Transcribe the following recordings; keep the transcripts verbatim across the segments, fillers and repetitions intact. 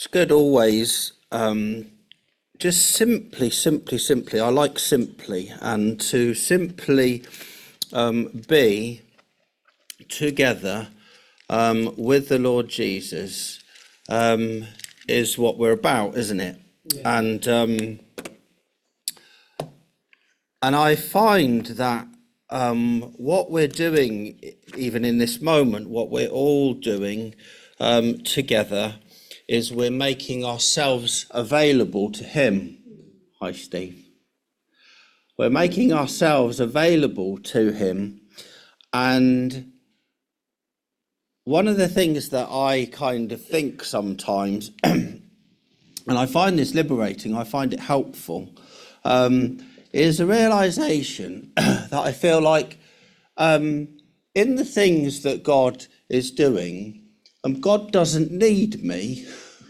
It's good always, um, just simply, simply, simply. I like simply, and to simply um, be together um, with the Lord Jesus um, is what we're about, isn't it? Yeah. And um, and I find that um, what we're doing, even in this moment, what we're all doing um, together, is we're making ourselves available to him. Hi, Steve. We're making ourselves available to him. And one of the things that I kind of think sometimes, and I find this liberating, I find it helpful, um, is a realization that I feel like um, in the things that God is doing, um, God doesn't need me.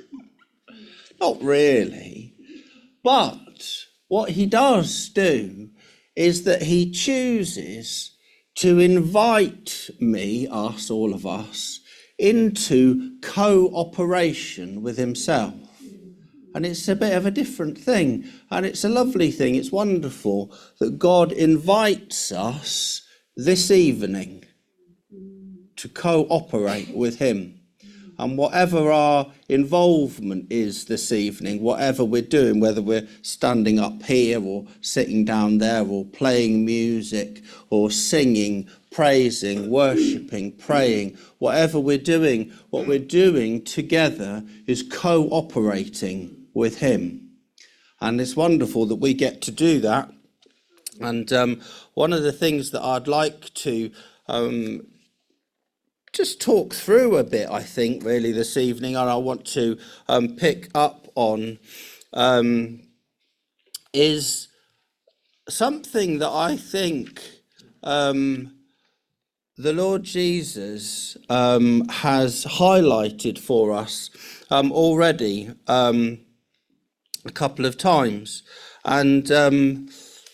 Not really. But what he does do is that he chooses to invite me, us, all of us, into cooperation with himself. And it's a bit of a different thing. And it's a lovely thing. It's wonderful that God invites us this evening to cooperate with him. And whatever our involvement is this evening, whatever we're doing, whether we're standing up here or sitting down there or playing music or singing, praising, worshipping, praying, whatever we're doing, what we're doing together is cooperating with him. And it's wonderful that we get to do that. And um, one of the things that I'd like to um, just talk through a bit, I think, really this evening, and I want to um, pick up on um, is something that I think um, the Lord Jesus um, has highlighted for us um, already um, a couple of times. And um,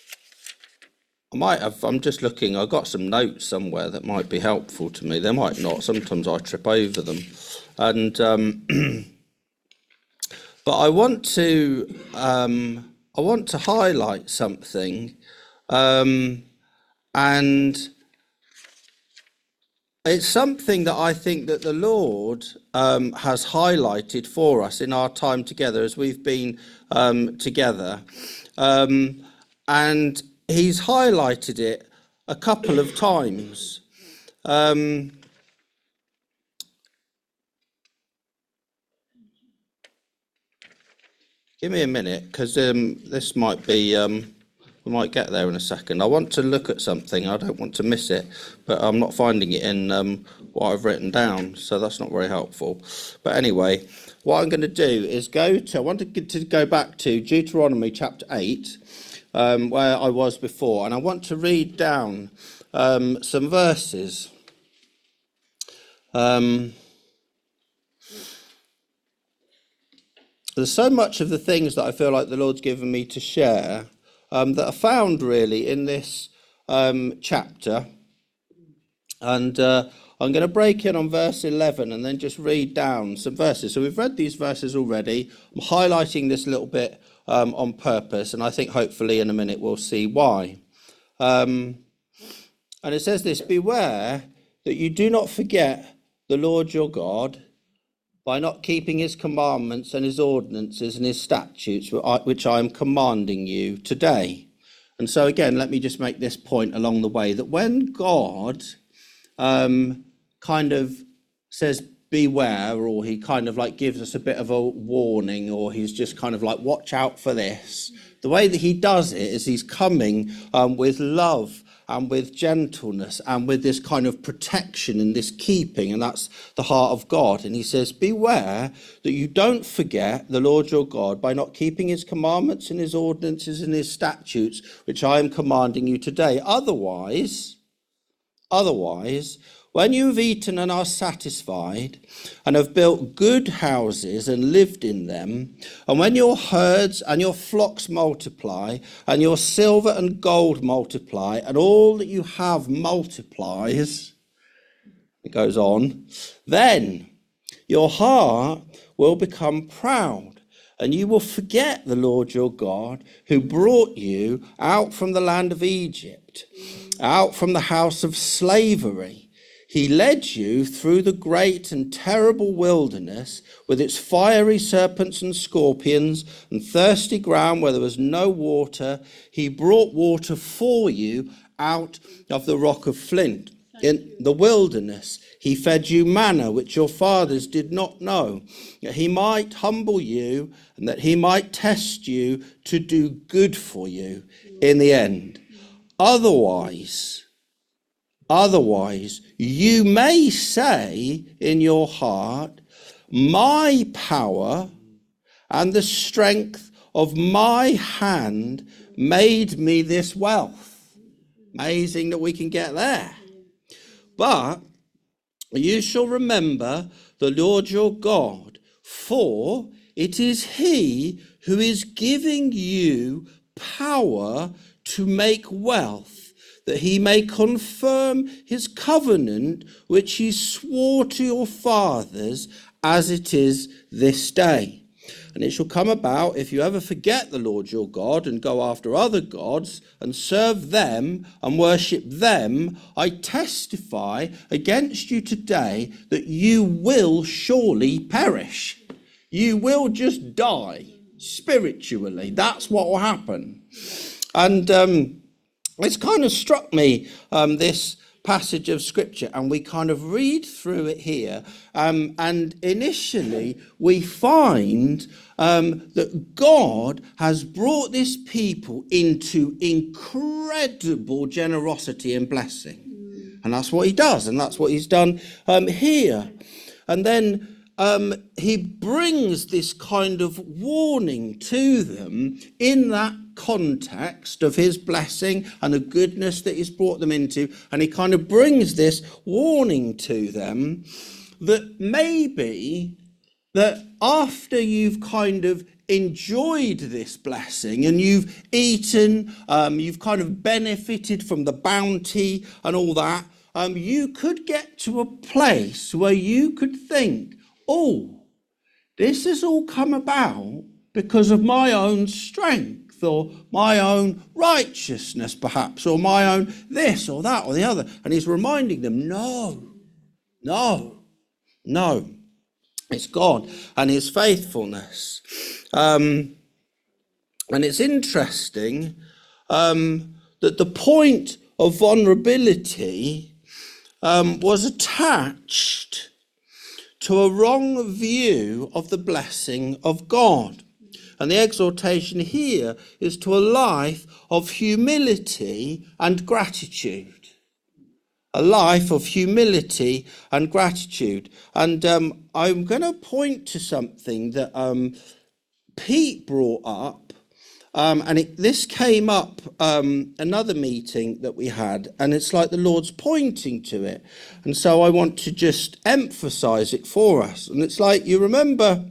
I might have, I'm just looking, I've got some notes somewhere that might be helpful to me. They might not, sometimes I trip over them. And, um, but I want to, um, I want to highlight something, um, and it's something that I think that the Lord um, has highlighted for us in our time together as we've been um, together. Um, and he's highlighted it a couple of times. Um, give me a minute, because um, this might be, um, we might get there in a second. I want to look at something. I don't want to miss it, but I'm not finding it in um, what I've written down, so that's not very helpful. But anyway, what I'm going to do is go to, I want to, get to go back to Deuteronomy chapter eight, um, where I was before, and I want to read down um, some verses. Um, there's so much of the things that I feel like the Lord's given me to share um, that are found really in this um, chapter. And uh, I'm going to break in on verse eleven and then just read down some verses. So we've read these verses already. I'm highlighting this a little bit um, on purpose, and I think hopefully in a minute we'll see why. Um, and it says this: beware that you do not forget the Lord your God by not keeping his commandments and his ordinances and his statutes, which I am commanding you today. And so again, let me just make this point along the way, that when God um, kind of says beware, or he kind of like gives us a bit of a warning, or he's just kind of like watch out for this, the way that he does it is he's coming um, with love and with gentleness and with this kind of protection and this keeping, and that's the heart of God. And he says, beware that you don't forget the Lord your God by not keeping his commandments and his ordinances and his statutes, which I am commanding you today. Otherwise, otherwise, when you have eaten and are satisfied, and have built good houses and lived in them, and when your herds and your flocks multiply, and your silver and gold multiply, and all that you have multiplies, it goes on, then your heart will become proud, and you will forget the Lord your God, who brought you out from the land of Egypt, out from the house of slavery. He led you through the great and terrible wilderness with its fiery serpents and scorpions and thirsty ground where there was no water. He brought water for you out of the rock of flint. In the wilderness, he fed you manna, which your fathers did not know, that he might humble you and that he might test you to do good for you in the end. Otherwise, Otherwise, you may say in your heart, my power and the strength of my hand made me this wealth. Amazing that we can get there. But you shall remember the Lord your God, for it is he who is giving you power to make wealth, that he may confirm his covenant, which he swore to your fathers, as it is this day. And it shall come about, if you ever forget the Lord your God and go after other gods and serve them and worship them, I testify against you today that you will surely perish. You will just die spiritually. That's what will happen. And um it's kind of struck me, um, this passage of scripture, and we kind of read through it here. Um, and initially, we find um, that God has brought this people into incredible generosity and blessing. And that's what he does, and that's what he's done um, here. And then Um, he brings this kind of warning to them in that context of his blessing and the goodness that he's brought them into. And he kind of brings this warning to them that maybe that after you've kind of enjoyed this blessing and you've eaten, um, you've kind of benefited from the bounty and all that, um, you could get to a place where you could think, oh, this has all come about because of my own strength or my own righteousness, perhaps, or my own this or that or the other. And he's reminding them, no, no, no. It's God and his faithfulness. Um, and it's interesting um, that the point of vulnerability um, was attached to a wrong view of the blessing of God. And the exhortation here is to a life of humility and gratitude. A life of humility and gratitude. And um, I'm going to point to something that um, Pete brought up. Um, and it, this came up um, another meeting that we had, and it's like the Lord's pointing to it. And so I want to just emphasize it for us. And it's like, you remember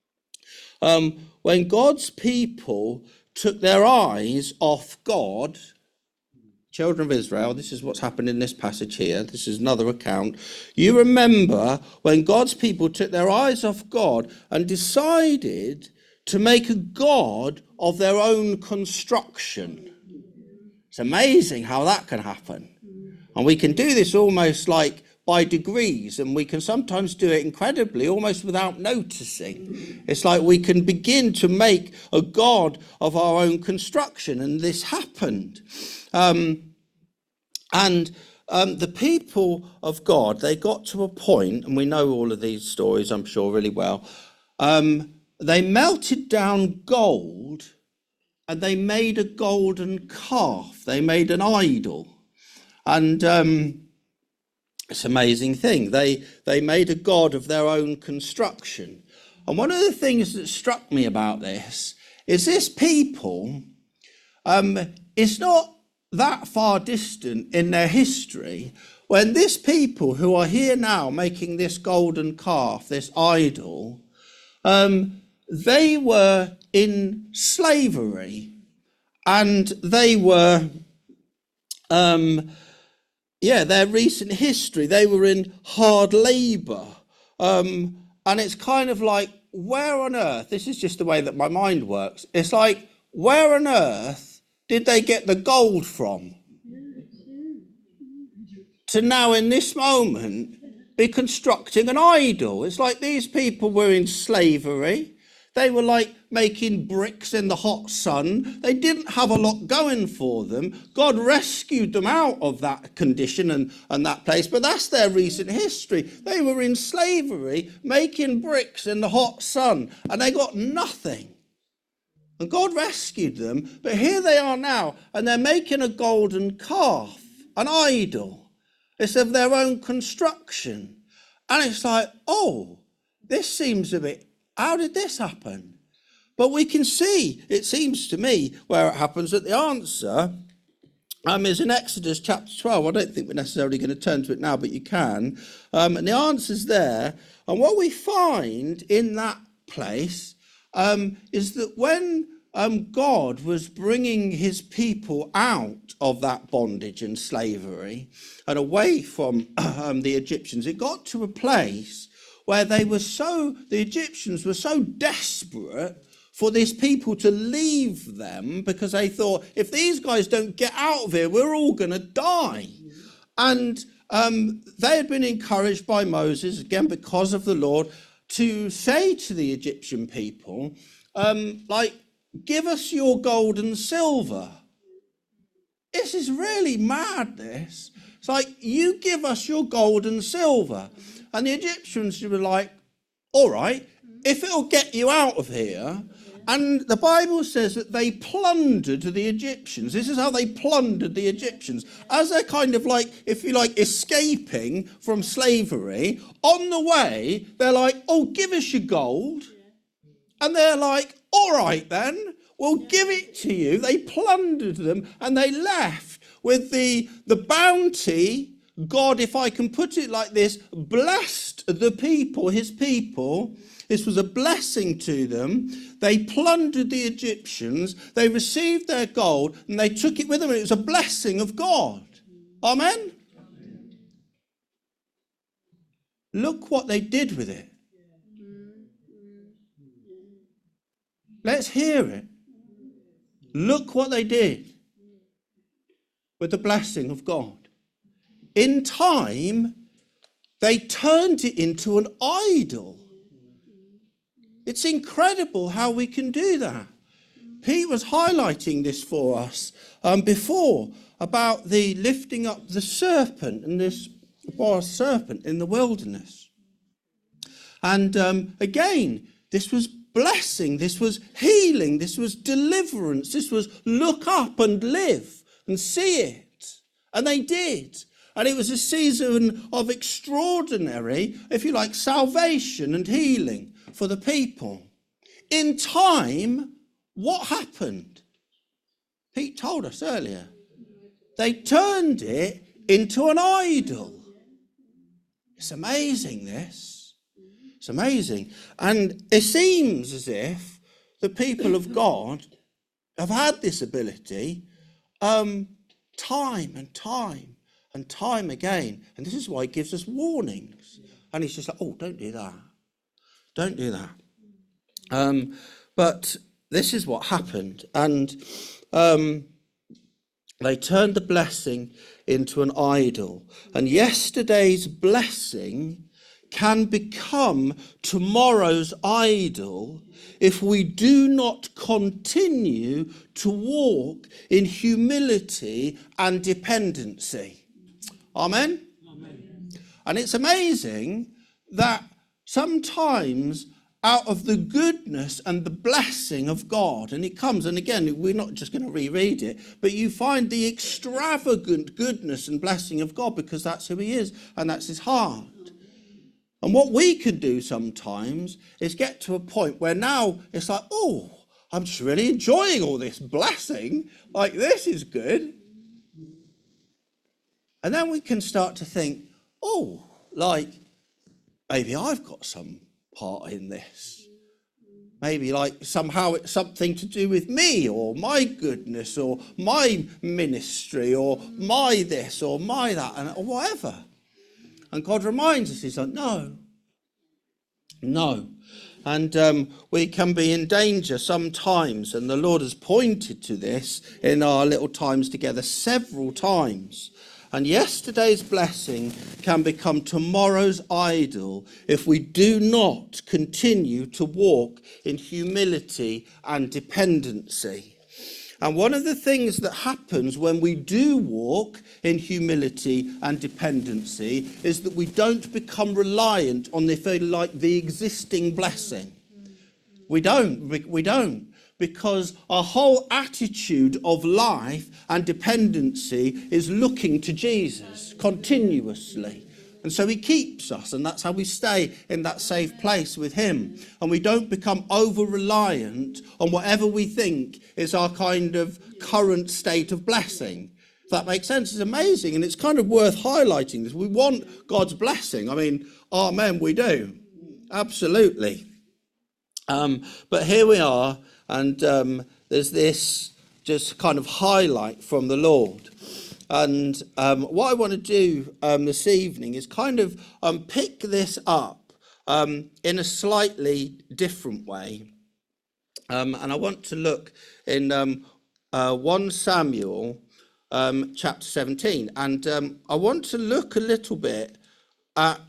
um, when God's people took their eyes off God, children of Israel, this is what's happened in this passage here. This is another account. You remember when God's people took their eyes off God and decided to make a god of their own construction. It's amazing how that can happen. And we can do this almost like by degrees, and we can sometimes do it incredibly, almost without noticing. It's like we can begin to make a god of our own construction, and this happened. Um, and um, the people of God, they got to a point, and we know all of these stories, I'm sure, really well. Um, they melted down gold, and they made a golden calf. They made an idol. And um, it's an amazing thing. They, they made a god of their own construction. And one of the things that struck me about this is this people, um, it's not that far distant in their history when this people who are here now making this golden calf, this idol, um, they were in slavery, and they were, um, yeah, their recent history, they were in hard labour. Um, and it's kind of like where on earth, this is just the way that my mind works, it's like, where on earth did they get the gold from to now in this moment be constructing an idol? It's like these people were in slavery. They were like making bricks in the hot sun. They didn't have a lot going for them. God rescued them out of that condition and, and that place. But that's their recent history. They were in slavery, making bricks in the hot sun, and they got nothing. And God rescued them. But here they are now, and they're making a golden calf, an idol. It's of their own construction. And it's like, oh, this seems a bit, how did this happen? But we can see, it seems to me, where it happens, that the answer um, is in Exodus chapter twelve. I don't think we're necessarily going to turn to it now, but you can. Um, and the answer's there. And what we find in that place um, is that when um, God was bringing his people out of that bondage and slavery and away from um, the Egyptians, it got to a place where they were so, the Egyptians were so desperate for these people to leave them because they thought, if these guys don't get out of here, we're all going to die. And um, they had been encouraged by Moses, again, because of the Lord, to say to the Egyptian people, um, like, give us your gold and silver. This is really mad, this. It's like, you give us your gold and silver. And the Egyptians were like, all right, if it'll get you out of here. And the Bible says that they plundered the Egyptians. This is how they plundered the Egyptians. As they're kind of like, if you like, escaping from slavery, on the way, they're like, oh, give us your gold. And they're like, all right then, we'll give it to you. They plundered them and they left with the, the bounty. God, if I can put it like this, blessed the people, his people. This was a blessing to them. They plundered the Egyptians. They received their gold and they took it with them. It was a blessing of God. Amen? Look what they did with it. Let's hear it. Look what they did with the blessing of God. In time, they turned it into an idol. It's incredible how we can do that. Pete was highlighting this for us um, before about the lifting up the serpent and this bronze serpent in the wilderness. And um, again, this was blessing, this was healing, this was deliverance, this was look up and live and see it. And they did. And it was a season of extraordinary, if you like, salvation and healing for the people. In time, what happened? Pete told us earlier. They turned it into an idol. It's amazing, this. It's amazing. And it seems as if the people of God have had this ability um, time and time and time again. And this is why he gives us warnings. And he's just like, oh, don't do that. Don't do that. Um, but this is what happened. And um, they turned the blessing into an idol. And yesterday's blessing can become tomorrow's idol if we do not continue to walk in humility and dependency. Amen? Amen. And it's amazing that sometimes out of the goodness and the blessing of God, and it comes, and again, we're not just going to reread it, but you find the extravagant goodness and blessing of God because that's who he is and that's his heart. And what we can do sometimes is get to a point where now it's like, oh, I'm just really enjoying all this blessing. Like, this is good. And then we can start to think, oh, like, maybe I've got some part in this. Maybe like somehow it's something to do with me or my goodness or my ministry or my this or my that and or whatever. And God reminds us, he's like, no, no. And um, we can be in danger sometimes, and the Lord has pointed to this in our little times together several times. And yesterday's blessing can become tomorrow's idol if we do not continue to walk in humility and dependency. And one of the things that happens when we do walk in humility and dependency is that we don't become reliant on, if you like, the existing blessing. We don't, we, we don't. Because our whole attitude of life and dependency is looking to Jesus continuously. And so he keeps us, and that's how we stay in that safe place with him. And we don't become over-reliant on whatever we think is our kind of current state of blessing. If that makes sense, it's amazing, and it's kind of worth highlighting this. We want God's blessing. I mean, amen, we do. Absolutely. Um, but here we are. And um, there's this just kind of highlight from the Lord. And um, what I want to do um, this evening is kind of um, pick this up um, in a slightly different way. Um, and I want to look in um, uh, First Samuel um, chapter seventeen. And um, I want to look a little bit at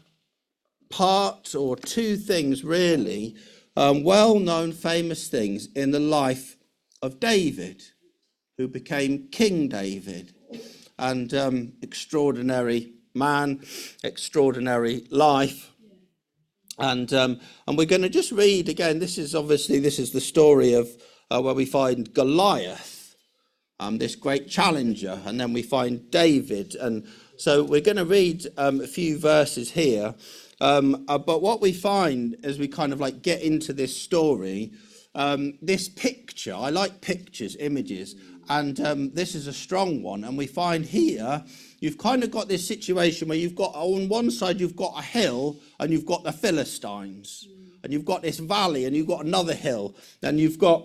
part or two things really, Um, well-known, famous things in the life of David, who became King David, and um, extraordinary man, extraordinary life. And um, and we're going to just read again. This is obviously this is the story of uh, where we find Goliath, um, this great challenger, and then we find David. And so we're going to read um, a few verses here. Um, uh, but what we find as we kind of like get into this story, um, this picture, I like pictures, images, and um, this is a strong one. And we find here, you've kind of got this situation where you've got, on one side, you've got a hill and you've got the Philistines. And you've got this valley and you've got another hill. And you've got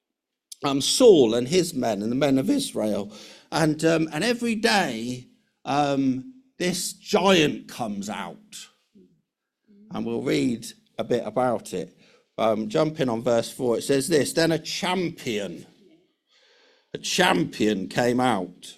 um, Saul and his men and the men of Israel. And, um, and every day, um, this giant comes out. And we'll read a bit about it. Um, jumping on verse four, it says this: Then a champion, a champion came out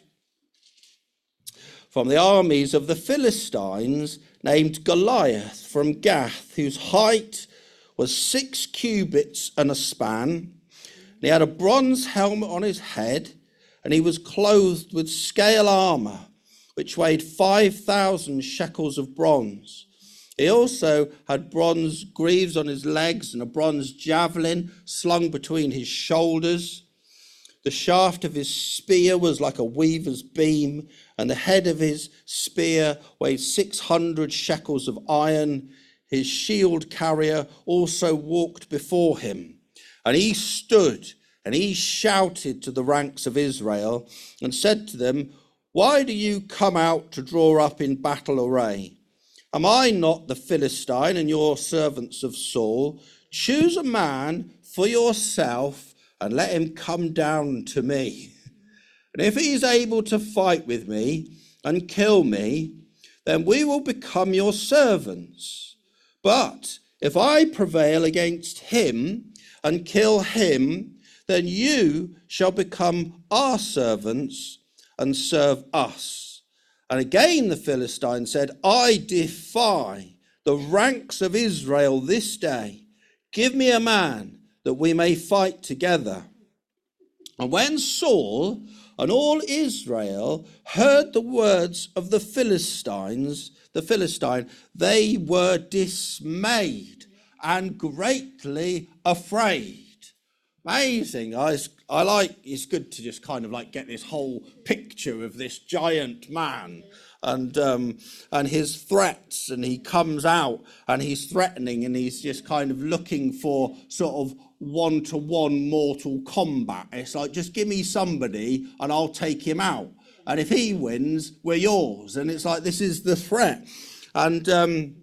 from the armies of the Philistines, named Goliath from Gath, whose height was six cubits and a span. And he had a bronze helmet on his head, and he was clothed with scale armor, which weighed five thousand shekels of bronze. He also had bronze greaves on his legs and a bronze javelin slung between his shoulders. The shaft of his spear was like a weaver's beam, and the head of his spear weighed six hundred shekels of iron. His shield carrier also walked before him. And he stood and he shouted to the ranks of Israel and said to them, "Why do you come out to draw up in battle array? Am I not the Philistine and your servants of Saul? Choose a man for yourself and let him come down to me. And if he is able to fight with me and kill me, then we will become your servants. But if I prevail against him and kill him, then you shall become our servants and serve us." And again the Philistine said, "I defy the ranks of Israel this day. Give me a man that we may fight together." And when Saul and all Israel heard the words of the Philistines, the Philistine, they were dismayed and greatly afraid. Amazing. I, I like, it's good to just kind of like get this whole picture of this giant man and um, and his threats, and he comes out and he's threatening and he's just kind of looking for sort of one-to-one mortal combat. It's like, just give me somebody and I'll take him out. And if he wins, we're yours. And it's like, this is the threat. And um,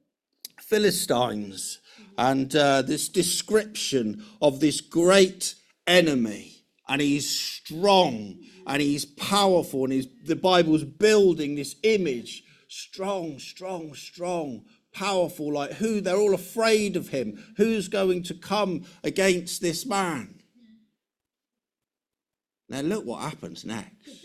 Philistines, and uh, this description of this great enemy, and he's strong and he's powerful, and he's, the Bible's building this image, strong, strong, strong, powerful, like who, they're all afraid of him. Who's going to come against this man? Now look what happens next.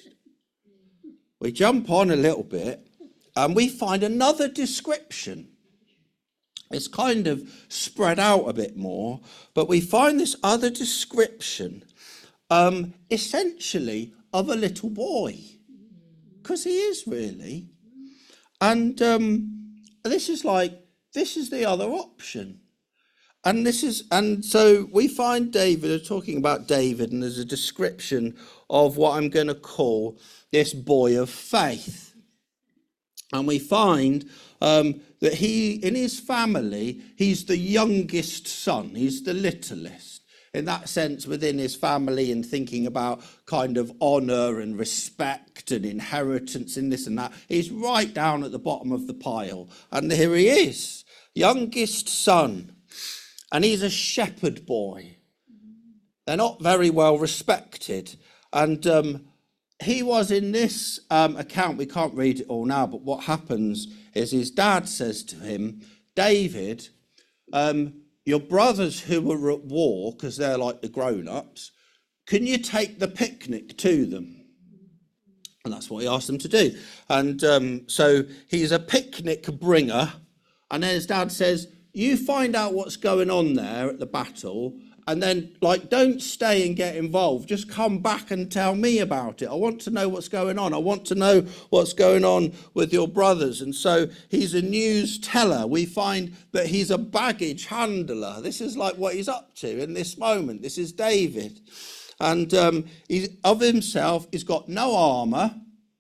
We jump on a little bit and we find another description. It's kind of spread out a bit more, but we find this other description, um, essentially of a little boy, because he is really. And um, this is like, this is the other option. And this is, and so we find David, we're talking about David, and there's a description of what I'm going to call this boy of faith. And we find um, that he, in his family, he's the youngest son, he's the littlest. In that sense, within his family, and thinking about kind of honour and respect and inheritance and this and that, he's right down at the bottom of the pile. And here he is, youngest son. And he's a shepherd boy. They're not very well respected. And um, he was in this um, account, we can't read it all now, but what happens is his dad says to him, David, um, your brothers who were at war, because they're like the grown-ups, can you take the picnic to them? And that's what he asked them to do. And um, so he's a picnic bringer. And then his dad says, you find out what's going on there at the battle, and then, like, don't stay and get involved. Just come back and tell me about it. I want to know what's going on. I want to know what's going on with your brothers. And so he's a news teller. We find that he's a baggage handler. This is like what he's up to in this moment. This is David. And um, he's of himself, he's got no armour.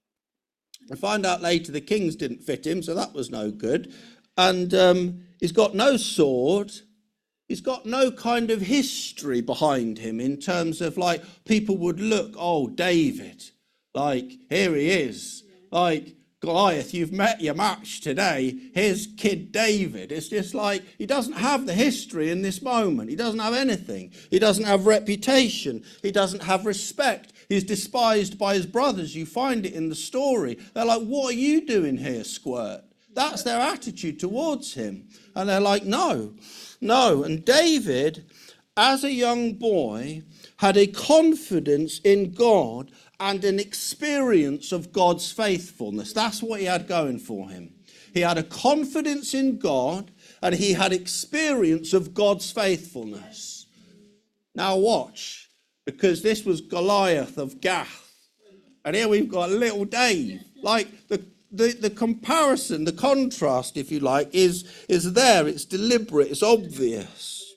I find out later the kings didn't fit him, so that was no good. And um, he's got no sword. He's got no kind of history behind him in terms of, like, people would look, oh, David, like, here he is. Like, Goliath, you've met your match today. Here's kid David. It's just like, he doesn't have the history in this moment. He doesn't have anything. He doesn't have reputation. He doesn't have respect. He's despised by his brothers. You find it in the story. They're like, what are you doing here, squirt? That's their attitude towards him. And they're like, no, no. And David, as a young boy, had a confidence in God and an experience of God's faithfulness. That's what he had going for him. He had a confidence in God and he had experience of God's faithfulness. Now watch, because this was Goliath of Gath. And here we've got little Dave. Like the The, the comparison, the contrast, if you like, is, is there. It's deliberate. It's obvious.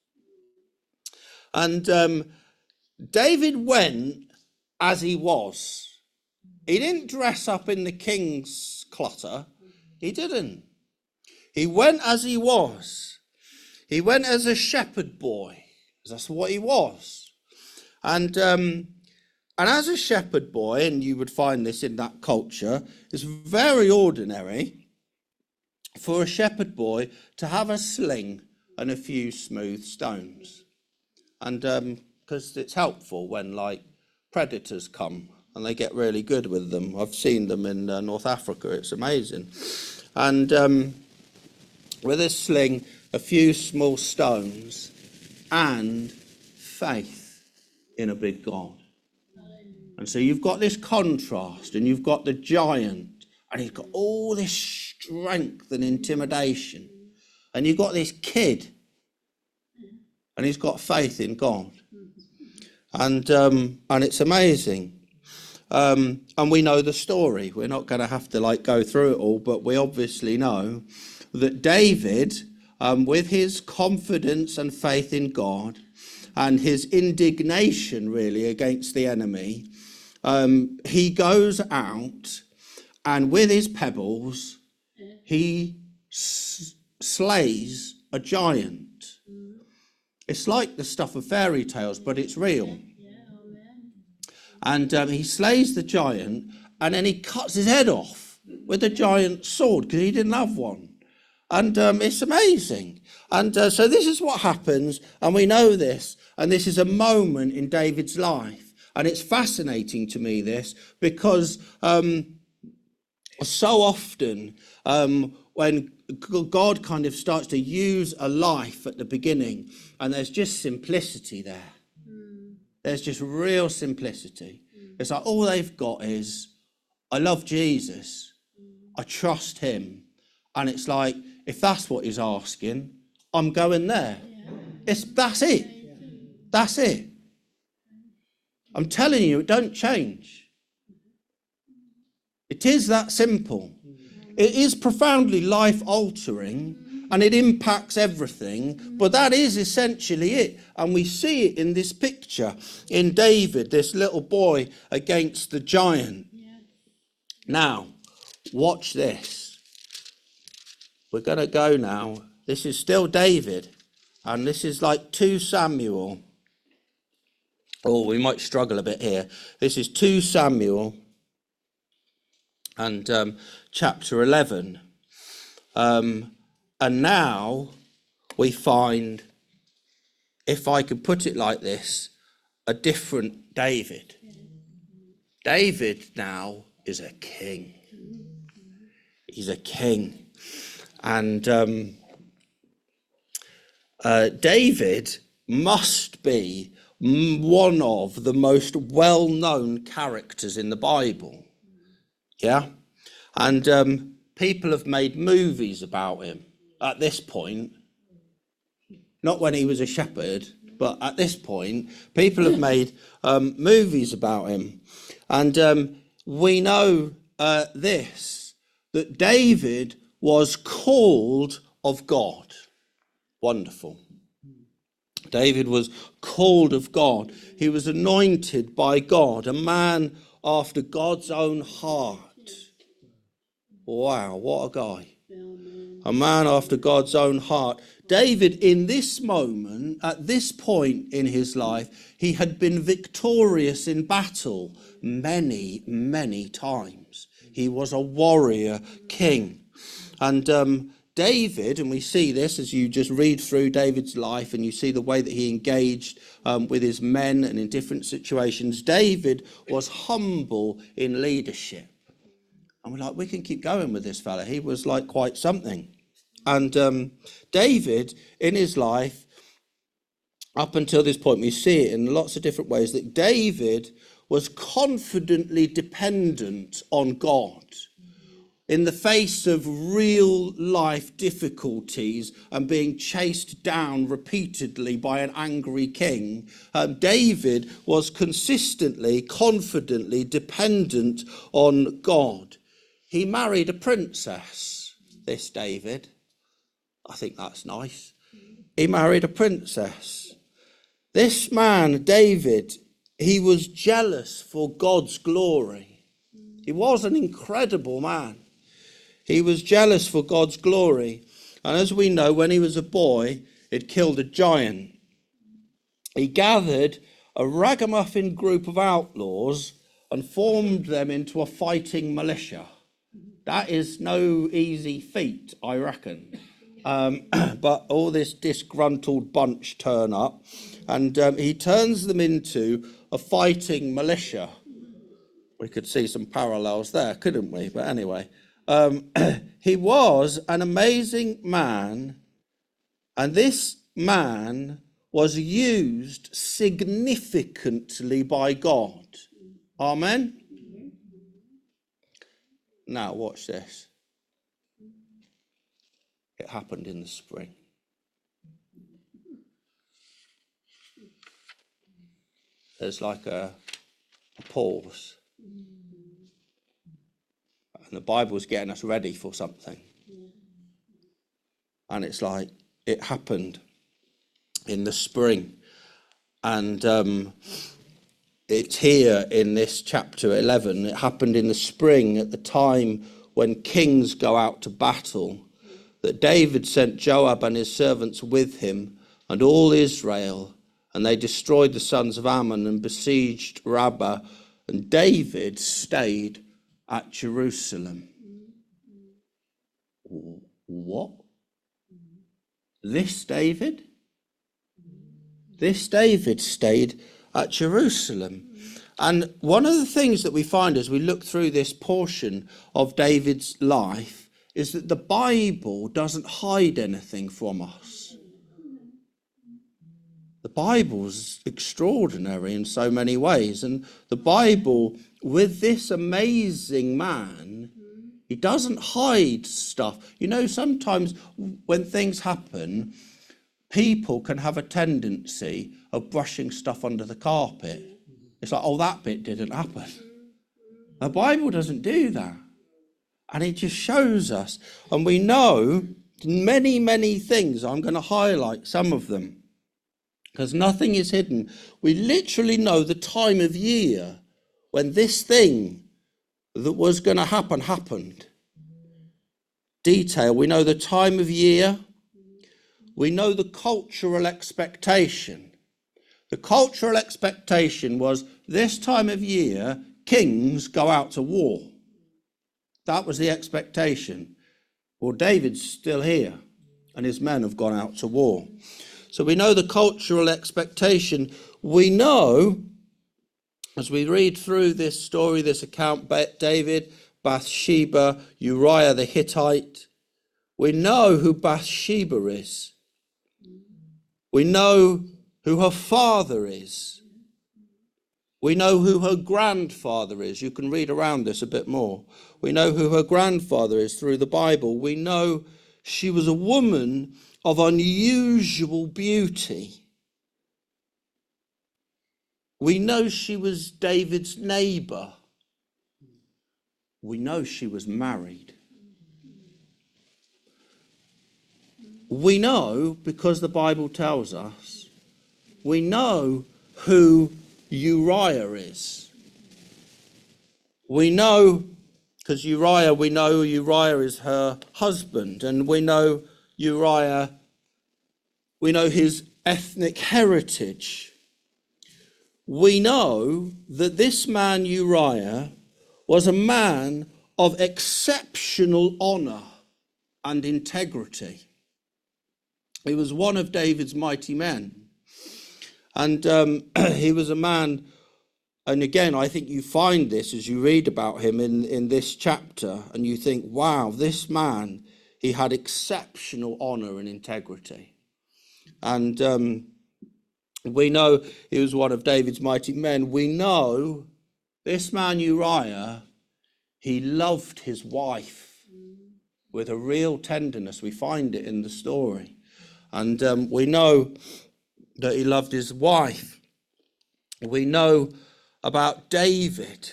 And um, David went as he was. He didn't dress up in the king's clutter. He didn't. He went as he was. He went as a shepherd boy. That's what he was. And... Um, And as a shepherd boy, and you would find this in that culture, it's very ordinary for a shepherd boy to have a sling and a few smooth stones. And because um, it's helpful when, like, predators come and they get really good with them. I've seen them in uh, North Africa. It's amazing. And um, with a sling, a few small stones, and faith in a big God. And so you've got this contrast, and you've got the giant, and he's got all this strength and intimidation. And you've got this kid, and he's got faith in God. And um, and it's amazing. Um, and we know the story. We're not going to have to, like, go through it all, but we obviously know that David, um, with his confidence and faith in God, and his indignation, really, against the enemy, Um, he goes out and with his pebbles, he s- slays a giant. It's like the stuff of fairy tales, but it's real. And um, he slays the giant, and then he cuts his head off with a giant sword because he didn't have one. And um, it's amazing. And uh, so this is what happens, and we know this, and this is a moment in David's life. And it's fascinating to me, this, because um, so often um, when God kind of starts to use a life at the beginning, and there's just simplicity there. Mm. There's just real simplicity. Mm. It's like all they've got is, I love Jesus, mm. I trust him, and it's like, if that's what he's asking, I'm going there. Yeah. It's that's it. Yeah. That's it. I'm telling you, it don't change. It is that simple. It is profoundly life-altering, and it impacts everything, but that is essentially it. And we see it in this picture, in David, this little boy against the giant. Yeah. Now, watch this. We're going to go now. This is still David, and this is like two Samuel. Oh, we might struggle a bit here. This is two Samuel. And um, chapter eleven. Um, and now we find, if I could put it like this, a different David. David now is a king. He's a king. And um, uh, David must be one of the most well-known characters in the Bible. Yeah, and um, people have made movies about him at this point. Not when he was a shepherd, but at this point, people have made um, movies about him. And um, we know uh, this, that David was called of God. Wonderful. David was called of God. He was anointed by God, a man after God's own heart. Wow, what a guy. A man after God's own heart. David, in this moment, at this point in his life, he had been victorious in battle many, many times. He was a warrior king. And um, David, and we see this as you just read through David's life and you see the way that he engaged um, with his men and in different situations, David was humble in leadership. And we're like, we can keep going with this fella. He was like quite something. And um, David, in his life, up until this point, we see it in lots of different ways, that David was confidently dependent on God. In the face of real life difficulties and being chased down repeatedly by an angry king, um, David was consistently, confidently dependent on God. He married a princess, this David. I think that's nice. He married a princess. This man, David, he was jealous for God's glory. He was an incredible man. He was jealous for God's glory. And as we know, when he was a boy, he'd killed a giant. He gathered a ragamuffin group of outlaws and formed them into a fighting militia. That is no easy feat, I reckon. Um, but all this disgruntled bunch turn up, and um, he turns them into a fighting militia. We could see some parallels there, couldn't we? But anyway, um, he was an amazing man, and this man was used significantly by God. Amen? Now, watch this. It happened in the spring. There's like a, a pause. And the Bible's getting us ready for something. And it's like, it happened in the spring. And um, it's here in this chapter eleven. It happened in the spring at the time when kings go out to battle, that David sent Joab and his servants with him and all Israel, and they destroyed the sons of Ammon and besieged Rabbah, and David stayed at Jerusalem. What? This David? This David stayed at Jerusalem. And one of the things that we find as we look through this portion of David's life is that the Bible doesn't hide anything from us. The Bible's extraordinary in so many ways. And the Bible, with this amazing man, he doesn't hide stuff. You know, sometimes when things happen, people can have a tendency of brushing stuff under the carpet. It's like, oh, that bit didn't happen. The Bible doesn't do that. And it just shows us. And we know many, many things. I'm going to highlight some of them, because nothing is hidden. We literally know the time of year when this thing that was going to happen happened. Detail. We know the time of year. We know the cultural expectation. The cultural expectation was this time of year, kings go out to war. That was the expectation. Well, David's still here and his men have gone out to war. So we know the cultural expectation. We know, as we read through this story, this account, David, Bathsheba, Uriah the Hittite, we know who Bathsheba is. We know who her father is. We know who her grandfather is. You can read around this a bit more. We know who her grandfather is through the Bible. We know she was a woman of unusual beauty. We know she was David's neighbor. We know she was married. We know, because the Bible tells us, we know who Uriah is. We know, because Uriah, we know Uriah is her husband, and we know Uriah, we know his ethnic heritage. We know that this man Uriah was a man of exceptional honor and integrity. He was one of David's mighty men. And um, he was a man, and again, I think you find this as you read about him in, in this chapter, and you think, wow, this man, he had exceptional honor and integrity. And um, we know he was one of David's mighty men. We know this man Uriah, he loved his wife with a real tenderness. We find it in the story. And um, we know that he loved his wife. We know about David.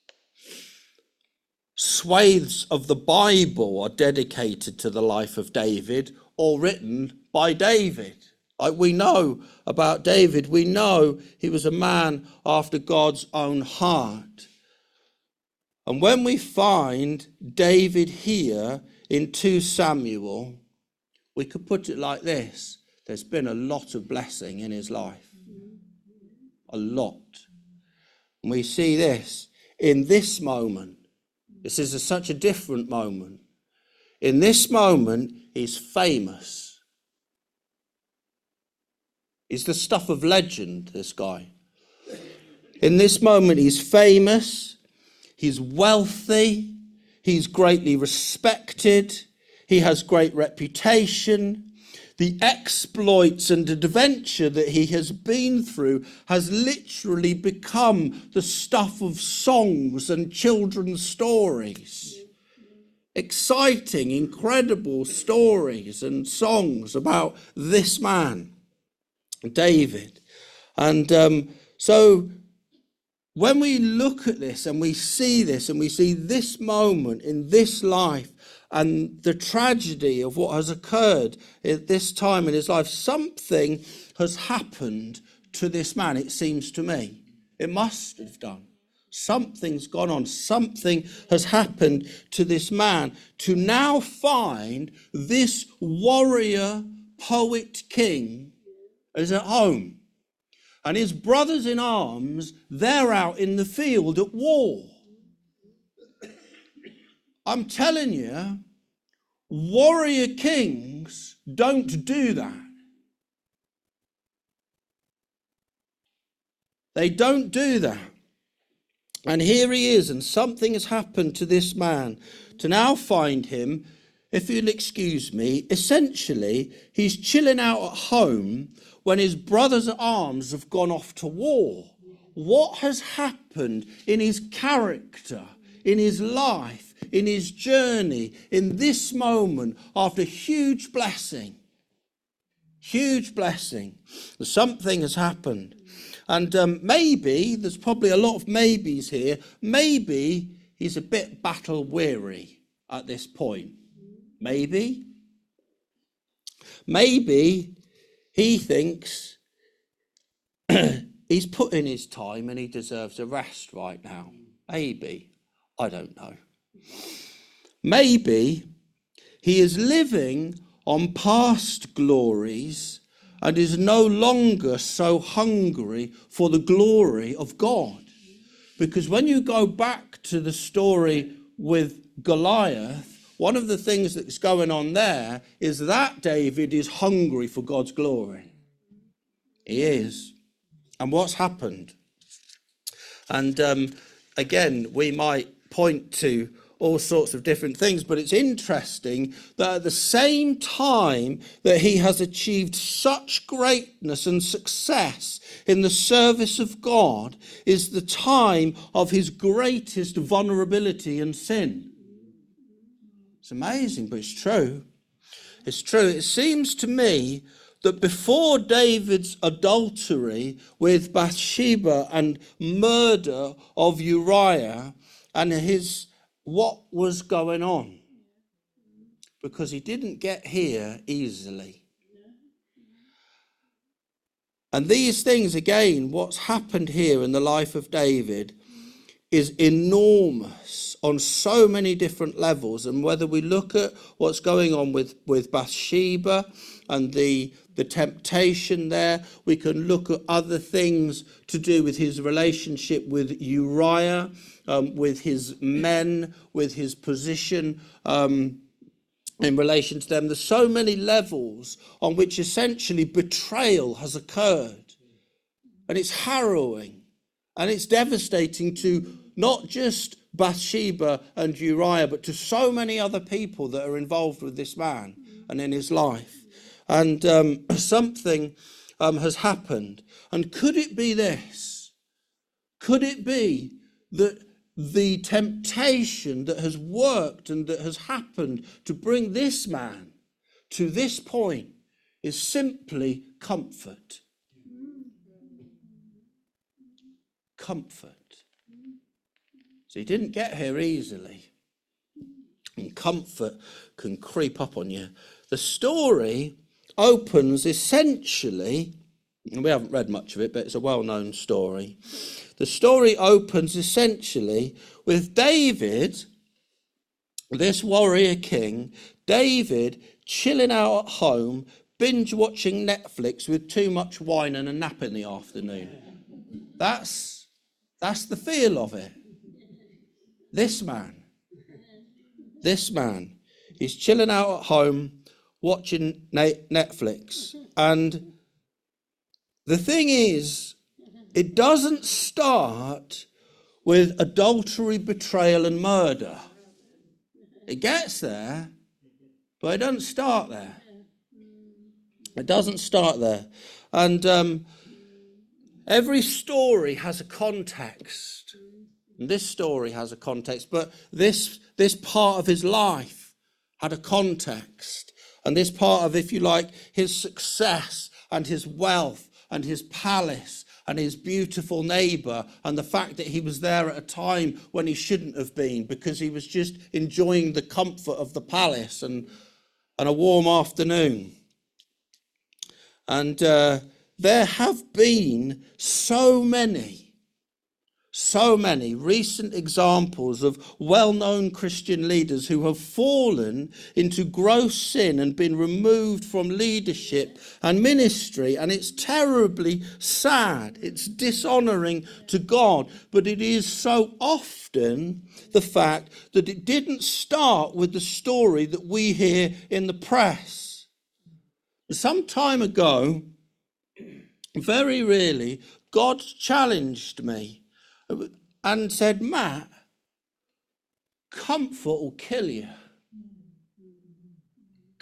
Swathes of the Bible are dedicated to the life of David or written by David. Like we know about David, we know he was a man after God's own heart. And when we find David here in Second Samuel, we could put it like this. There's been a lot of blessing in his life. A lot. And we see this in this moment. This is a, such a different moment. In this moment, he's famous. He's the stuff of legend, this guy. In this moment, he's famous. He's wealthy. He's greatly respected. He has great reputation. The exploits and adventure that he has been through has literally become the stuff of songs and children's stories. Exciting, incredible stories and songs about this man, David. And um, so when we look at this and we see this and we see this moment in this life, and the tragedy of what has occurred at this time in his life, something has happened to this man, it seems to me. It must have done. Something's gone on. Something has happened to this man to now find this warrior, poet, king is at home. And his brothers in arms, they're out in the field at war. I'm telling you, warrior kings don't do that. They don't do that. And here he is, and something has happened to this man to now find him if you'll excuse me, essentially, he's chilling out at home when his brother's arms have gone off to war. What has happened in his character, in his life, in his journey, in this moment, after huge blessing? Huge blessing. Something has happened. And um, maybe, there's probably a lot of maybes here, maybe he's a bit battle weary at this point. Maybe. Maybe he thinks he's put in his time and he deserves a rest right now. Maybe. I don't know. Maybe he is living on past glories and is no longer so hungry for the glory of God. Because when you go back to the story with Goliath, one of the things that's going on there is that David is hungry for God's glory. He is. And what's happened? And um, again, we might point to all sorts of different things, but it's interesting that at the same time that he has achieved such greatness and success in the service of God is the time of his greatest vulnerability and sin. It's amazing, but it's true. It's true. It seems to me that before David's adultery with Bathsheba and murder of Uriah and his what was going on, because he didn't get here easily. And these things, again, what's happened here in the life of David is enormous on so many different levels. And whether we look at what's going on with, with Bathsheba and the, the temptation there, we can look at other things to do with his relationship with Uriah, um, with his men, with his position um, in relation to them. There's so many levels on which essentially betrayal has occurred. And it's harrowing and it's devastating to not just Bathsheba and Uriah, but to so many other people that are involved with this man and in his life. And um, something um, has happened. And could it be this? Could it be that the temptation that has worked and that has happened to bring this man to this point is simply comfort? Comfort. So he didn't get here easily. And comfort can creep up on you. The story opens essentially, and we haven't read much of it, but it's a well-known story. The story opens essentially with David, this warrior king, David chilling out at home, binge watching Netflix with too much wine and a nap in the afternoon. That's, that's the feel of it. This man, this man, he's chilling out at home, watching Netflix. And the thing is, it doesn't start with adultery, betrayal, and murder. It gets there, but it doesn't start there. It doesn't start there. And um, every story has a context. And this story has a context, but this this part of his life had a context. And this part of, if you like, his success and his wealth and his palace and his beautiful neighbour and the fact that he was there at a time when he shouldn't have been because he was just enjoying the comfort of the palace and, and a warm afternoon. And uh, there have been so many So many recent examples of well-known Christian leaders who have fallen into gross sin and been removed from leadership and ministry. And it's terribly sad. It's dishonoring to God. But it is so often the fact that it didn't start with the story that we hear in the press. Some time ago, very really, God challenged me and said, Matt, comfort will kill you.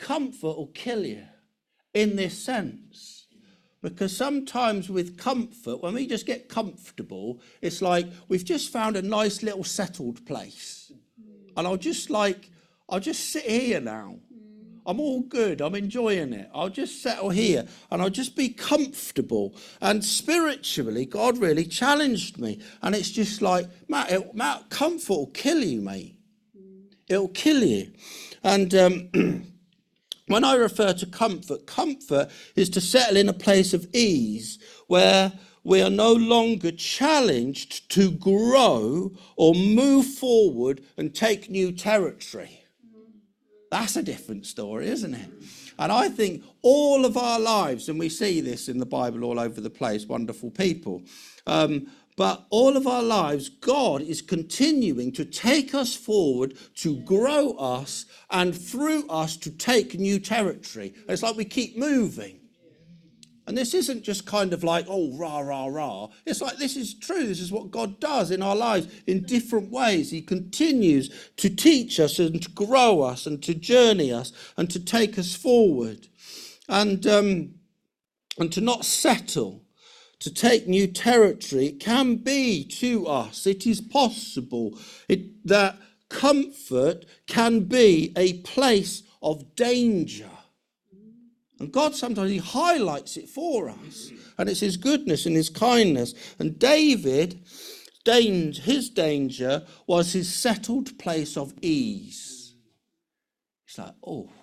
comfort will kill you in this sense. Because sometimes with comfort, when we just get comfortable, it's like we've just found a nice little settled place. And I'll just like, I'll just sit here now. I'm all good. I'm enjoying it. I'll just settle here and I'll just be comfortable. And spiritually, God really challenged me. And it's just like, Matt, it, Matt comfort will kill you, mate. It'll kill you. And um, when I refer to comfort, comfort is to settle in a place of ease where we are no longer challenged to grow or move forward and take new territory. That's a different story, isn't it? And I think all of our lives, and we see this in the Bible all over the place, wonderful people, um, but all of our lives, God is continuing to take us forward, to grow us, and through us to take new territory. It's like we keep moving. And this isn't just kind of like, oh, rah, rah, rah. It's like this is true. This is what God does in our lives in different ways. He continues to teach us and to grow us and to journey us and to take us forward. And, um, and to not settle, to take new territory. It can be to us. It is possible it, that comfort can be a place of danger. And God sometimes he highlights it for us. And it's his goodness and his kindness. And David, his danger was his settled place of ease. It's like, oh.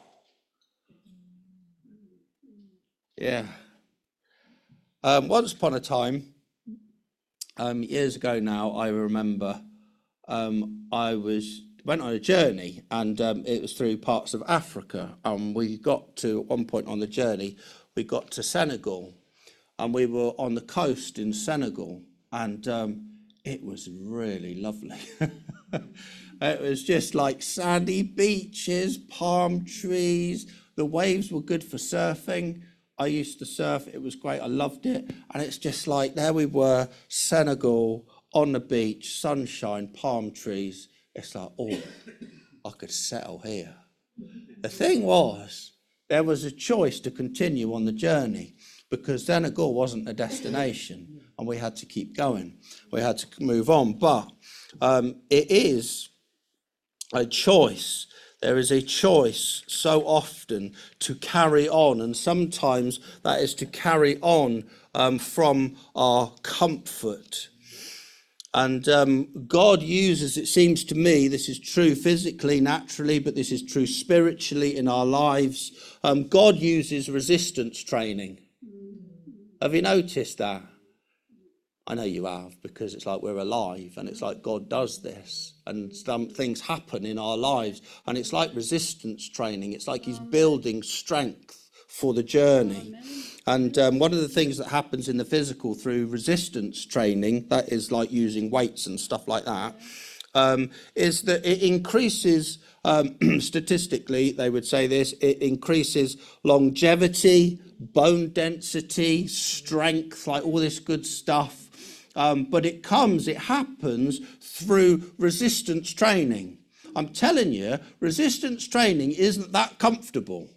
Yeah. Um, once upon a time, um, years ago now, I remember um, I was... went on a journey, and um, it was through parts of Africa, and we got to, at one point on the journey, we got to Senegal, and we were on the coast in Senegal, and um, it was really lovely. It was just like sandy beaches, palm trees, the waves were good for surfing. I used to surf, it was great, I loved it, and it's just like, there we were, Senegal, on the beach, sunshine, palm trees. It's like, oh, I could settle here. The thing was, there was a choice to continue on the journey because Senegal wasn't a destination and we had to keep going. We had to move on. But um, it is a choice. There is a choice so often to carry on. And sometimes that is to carry on um, from our comfort. And um, God uses, it seems to me, this is true physically, naturally, but this is true spiritually in our lives. Um, God uses resistance training. Have you noticed that? I know you have, because it's like we're alive and it's like God does this and some things happen in our lives and it's like resistance training. It's like he's building strength for the journey. Amen. And um, one of the things that happens in the physical through resistance training, that is like using weights and stuff like that, um, is that it increases, um, statistically, they would say this, it increases longevity, bone density, strength, like all this good stuff. Um, but it comes, it happens through resistance training. I'm telling you, resistance training isn't that comfortable.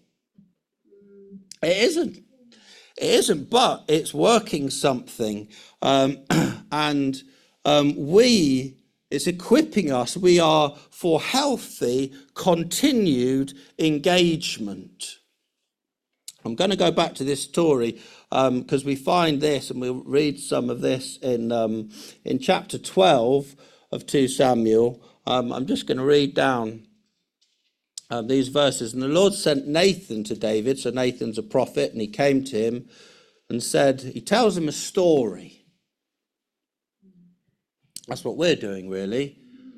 It isn't. It isn't, but it's working something. Um, and um, we, it's equipping us. We are for healthy, continued engagement. I'm going to go back to this story because um, we find this, and we'll read some of this in, um, in chapter twelve of Second Samuel. Um, I'm just going to read down Um, these verses. And the Lord sent Nathan to David. So Nathan's a prophet, and he came to him and said, he tells him a story. That's what we're doing, really.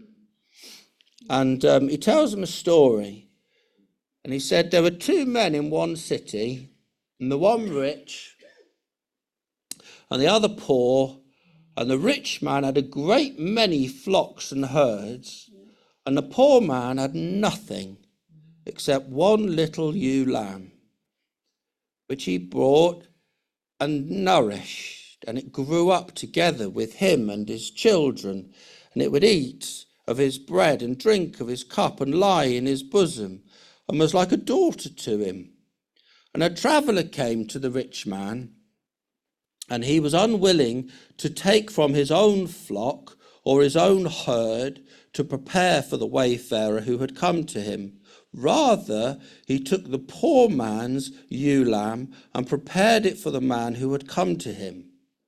And um, he tells him a story. And he said, there were two men in one city, and the one rich and the other poor. And the rich man had a great many flocks and herds, and the poor man had nothing except one little ewe lamb, which he brought and nourished, and it grew up together with him and his children, and it would eat of his bread and drink of his cup and lie in his bosom. and was like a daughter to him. And a traveller came to the rich man, and he was unwilling to take from his own flock or his own herd to prepare for the wayfarer who had come to him. Rather, he took the poor man's ewe lamb and prepared it for the man who had come to him.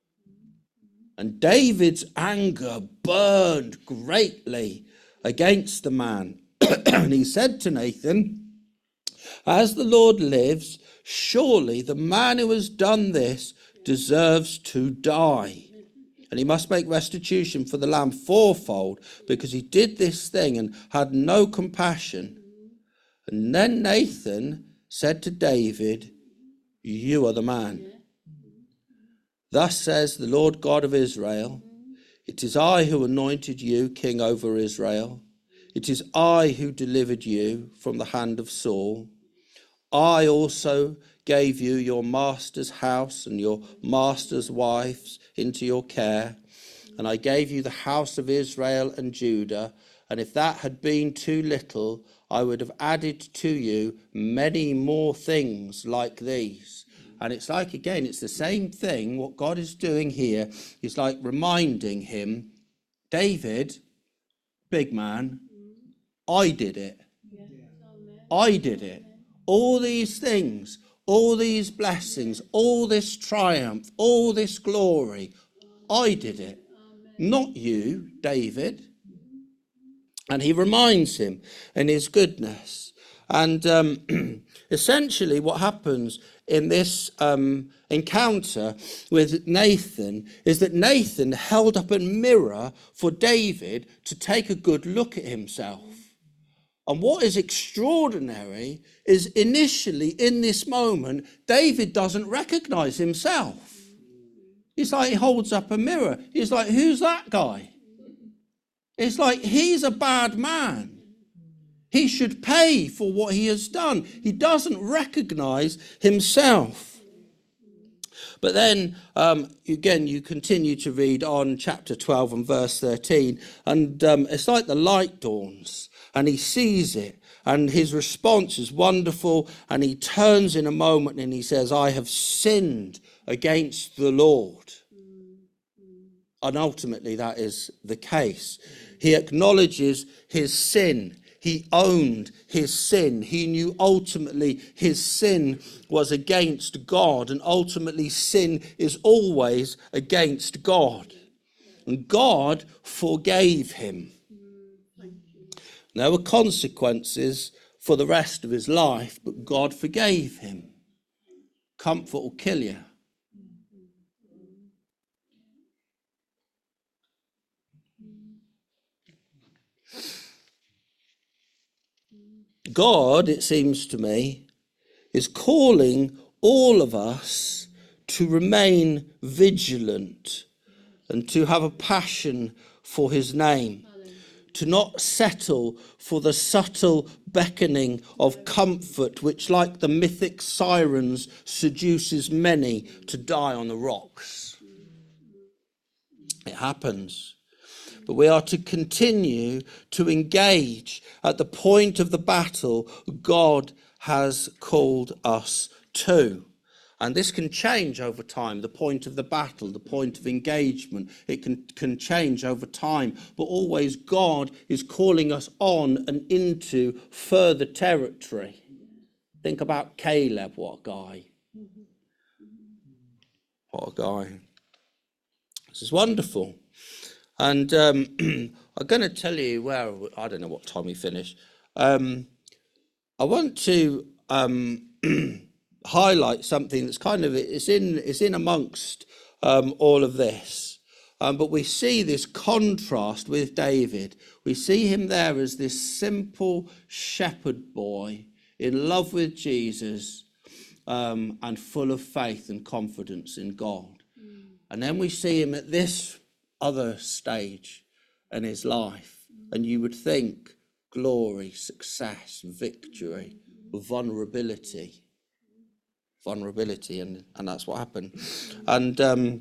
And David's anger burned greatly against the man. And he said to Nathan, "As the Lord lives, surely the man who has done this deserves to die. And he must make restitution for the lamb fourfold, because he did this thing and had no compassion." And then Nathan said to David, "You are the man. Thus says the Lord God of Israel, it is I who anointed you king over Israel. It is I who delivered you from the hand of Saul. I also gave you your master's house and your master's wives into your care. And I gave you the house of Israel and Judah. And if that had been too little, I would have added to you many more things like these." And it's like, again, it's the same thing. What God is doing here is like reminding him, David, big man, I did it. I did it. All these things, all these blessings, all this triumph, all this glory, I did it. Not you, David. And he reminds him in his goodness. And um, essentially what happens in this um, encounter with Nathan is that Nathan held up a mirror for David to take a good look at himself. And what is extraordinary is initially in this moment, David doesn't recognize himself. It's like he holds up a mirror. He's like, who's that guy? It's like, he's a bad man. He should pay for what he has done. He doesn't recognize himself. But then, um, again, you continue to read on chapter twelve and verse thirteen, and um, it's like the light dawns, and he sees it, and his response is wonderful, and he turns in a moment and he says, "I have sinned against the Lord." And ultimately that is the case. He acknowledges his sin. He owned his sin. He knew ultimately his sin was against God, and ultimately sin is always against God. And God forgave him. There were consequences for the rest of his life, but God forgave him. Comfort will kill you. God, it seems to me, is calling all of us to remain vigilant and to have a passion for his name, to not settle for the subtle beckoning of comfort which, like the mythic sirens, seduces many to die on the rocks. It happens. But we are to continue to engage at the point of the battle God has called us to. And this can change over time, the point of the battle, the point of engagement. It can, can change over time. But always God is calling us on and into further territory. Think about Caleb, what a guy. What a guy. This is wonderful. And um, I'm going to tell you where, I don't know what time we finish. Um, I want to um, highlight something that's kind of, it's in, it's in amongst um, all of this. Um, but we see this contrast with David. We see him there as this simple shepherd boy in love with Jesus um, and full of faith and confidence in God. Mm. And then we see him at this other stage in his life, and you would think glory, success, victory, vulnerability, vulnerability, and, and that's what happened. And um,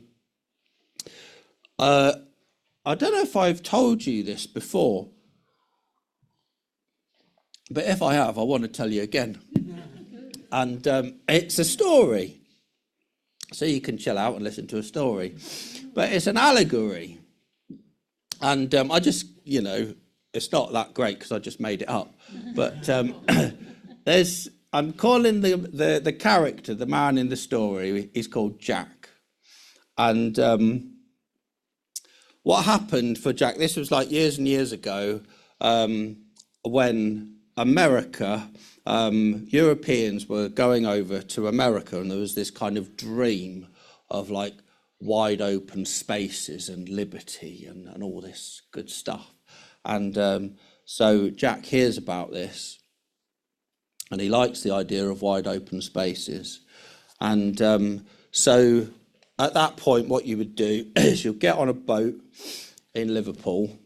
uh, I don't know if I've told you this before, But if I have, I want to tell you again. And um, it's a story. So you can chill out and listen to a story. But it's an allegory. And um, I just, you know, it's not that great because I just made it up. But um, there's, I'm calling the, the, the character, the man in the story, he's called Jack. And um, what happened for Jack, this was like years and years ago, um, when America, um, Europeans were going over to America, and there was this kind of dream of like wide open spaces and liberty and, and all this good stuff. And um, so Jack hears about this, and he likes the idea of wide open spaces. And um, so at that point, what you would do is you'll get on a boat in Liverpool,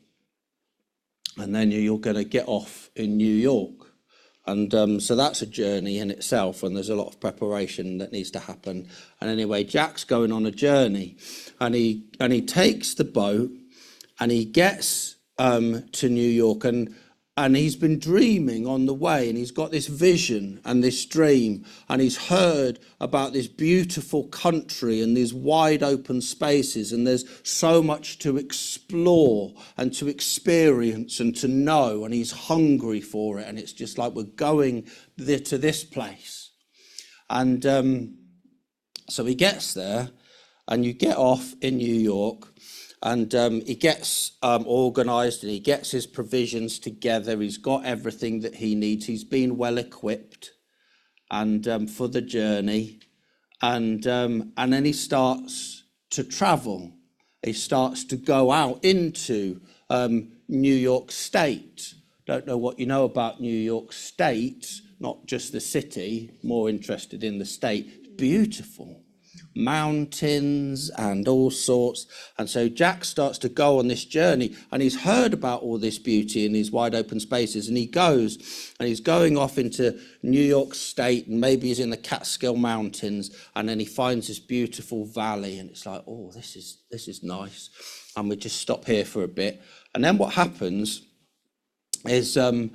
and then you're going to get off in New York. And um, so that's a journey in itself, and there's a lot of preparation that needs to happen. And anyway, Jack's going on a journey, and he and he takes the boat, and he gets um, to New York, and and he's been dreaming on the way, and he's got this vision and this dream, and he's heard about this beautiful country and these wide open spaces, and there's so much to explore and to experience and to know, and he's hungry for it, and it's just like we're going there to this place. And um, so he gets there, and you get off in New York, and um, he gets um, organised, and he gets his provisions together. He's got everything that he needs. He's been well equipped, and um, for the journey, and um, and then he starts to travel. He starts to go out into um, New York State. Don't know what you know about New York State, not just the city. More interested in the state. Beautiful. Mountains and all sorts. And so Jack starts to go on this journey, and he's heard about all this beauty in these wide open spaces, and he goes and he's going off into New York State, and maybe he's in the Catskill Mountains, and then he finds this beautiful valley, and it's like, oh, this is this is nice, and we just stop here for a bit. And then what happens is um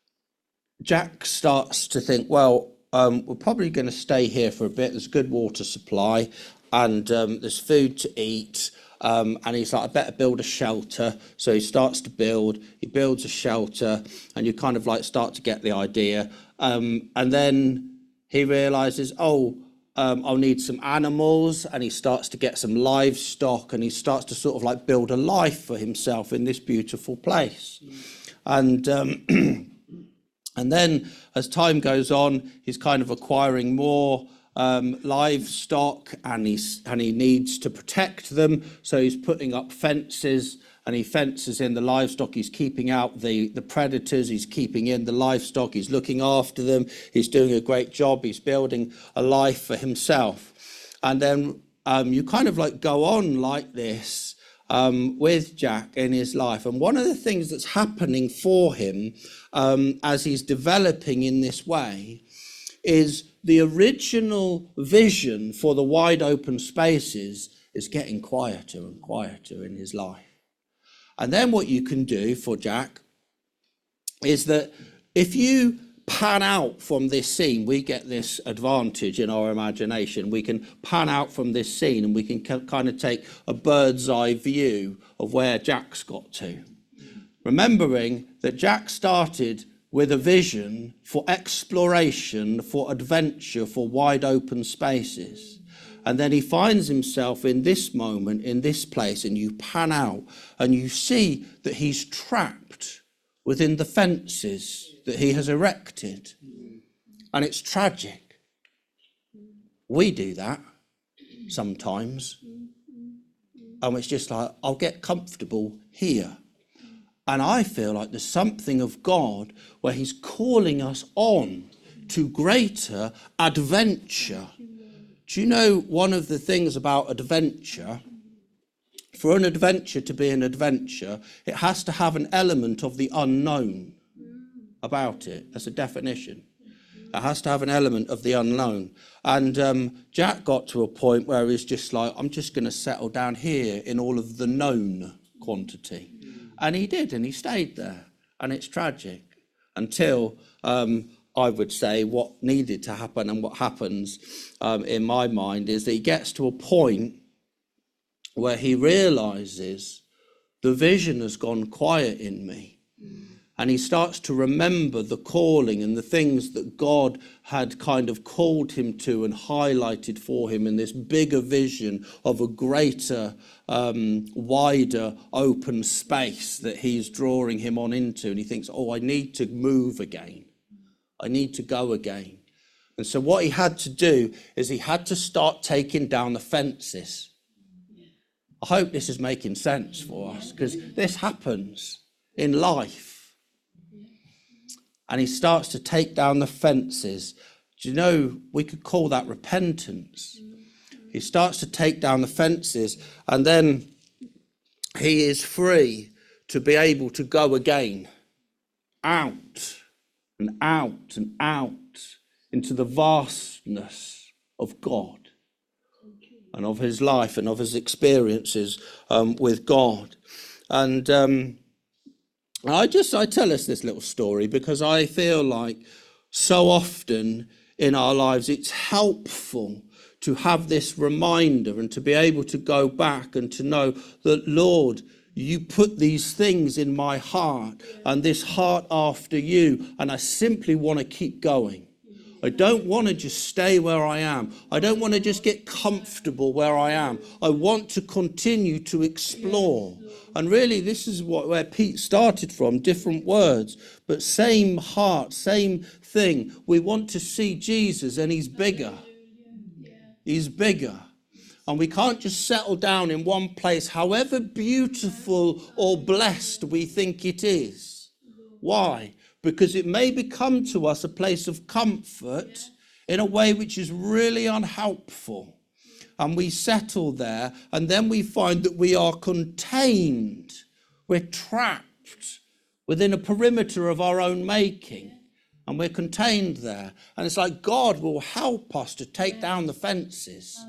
Jack starts to think, well, Um, we're probably going to stay here for a bit. There's good water supply, and um, there's food to eat. Um, and he's like, I better build a shelter. So he starts to build. He builds a shelter, and you kind of like start to get the idea. Um, and then he realizes, oh, um, I'll need some animals, and he starts to get some livestock, and he starts to sort of like build a life for himself in this beautiful place. Mm. And um, And then as time goes on, he's kind of acquiring more um, livestock, and he's, and he needs to protect them. So he's putting up fences, and he fences in the livestock. He's keeping out the, the predators. He's keeping in the livestock. He's looking after them. He's doing a great job. He's building a life for himself. And then um, you kind of like go on like this Um, with Jack in his life. And one of the things that's happening for him um, as he's developing in this way is the original vision for the wide open spaces is getting quieter and quieter in his life. And then what you can do for Jack is that if you pan out from this scene, we get this advantage in our imagination. We can pan out from this scene, and we can kind of take a bird's eye view of where Jack's got to. Remembering that Jack started with a vision for exploration, for adventure, for wide open spaces. And then he finds himself in this moment, in this place, and you pan out and you see that he's trapped within the fences that he has erected. And it's tragic. We do that sometimes. And it's just like, I'll get comfortable here. And I feel like there's something of God where he's calling us on to greater adventure. Do you know one of the things about adventure? For an adventure to be an adventure, it has to have an element of the unknown about it. That's a definition. It has to have an element of the unknown. And um, Jack got to a point where he's just like, I'm just going to settle down here in all of the known quantity. And he did, and he stayed there. And it's tragic until um, I would say what needed to happen and what happens um, in my mind is that he gets to a point where he realizes the vision has gone quiet in me. And he starts to remember the calling and the things that God had kind of called him to and highlighted for him in this bigger vision of a greater, um, wider, open space that he's drawing him on into. And he thinks, oh, I need to move again. I need to go again. And so what he had to do is he had to start taking down the fences. I hope this is making sense for us, because this happens in life. And he starts to take down the fences. Do you know, we could call that repentance. He starts to take down the fences, and then he is free to be able to go again, out and out and out into the vastness of God and of his life and of his experiences um, with God. And um, I just, I tell us this little story because I feel like so often in our lives it's helpful to have this reminder and to be able to go back and to know that, Lord, you put these things in my heart and this heart after you, and I simply want to keep going. I don't want to just stay where I am. I don't want to just get comfortable where I am. I want to continue to explore. And really, this is what where Pete started from, different words, but same heart, same thing. We want to see Jesus, and he's bigger. He's bigger. And we can't just settle down in one place, however beautiful or blessed we think it is. Why? Because it may become to us a place of comfort in a way which is really unhelpful. And we settle there, and then we find that we are contained. We're trapped within a perimeter of our own making, and we're contained there. And it's like God will help us to take down the fences.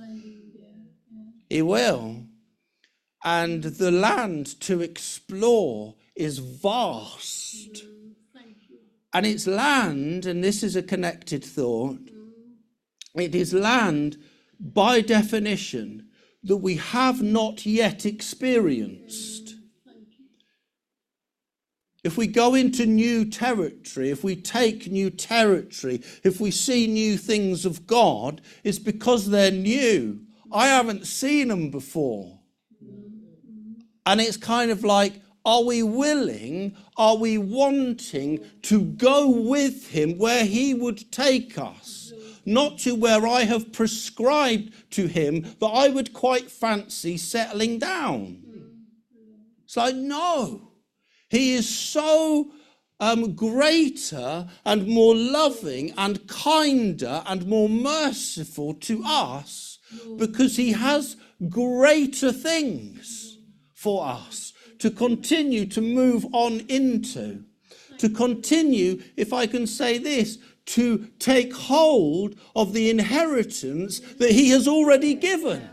He will. And the land to explore is vast. And it's land, and this is a connected thought, it is land by definition that we have not yet experienced. If we go into new territory, if we take new territory, if we see new things of God, it's because they're new. I haven't seen them before. And it's kind of like, are we willing, are we wanting to go with him where he would take us? Not to where I have prescribed to him that I would quite fancy settling down. It's like, no. He is so um, greater and more loving and kinder and more merciful to us because he has greater things for us to continue to move on into, to continue, if I can say this, to take hold of the inheritance that he has already given.